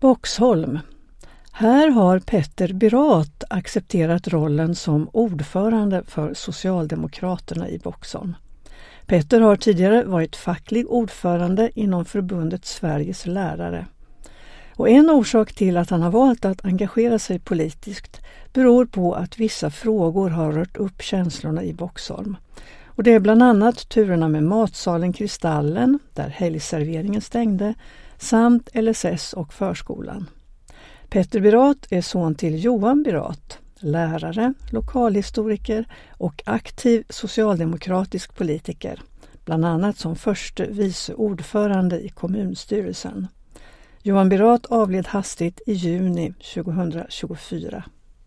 Boxholm. Här har Petter Birat accepterat rollen som ordförande för Socialdemokraterna i Boxholm. Petter har tidigare varit facklig ordförande inom förbundet Sveriges lärare. Och en orsak till att han har valt att engagera sig politiskt beror på att vissa frågor har rört upp känslorna i Boxholm. Och det är bland annat turerna med matsalen Kristallen, där helgserveringen stängde, samt LSS och förskolan. Petter Birat är son till Johan Birat, lärare, lokalhistoriker och aktiv socialdemokratisk politiker, bland annat som förste vice ordförande i kommunstyrelsen. Johan Birat avled hastigt i juni 2024.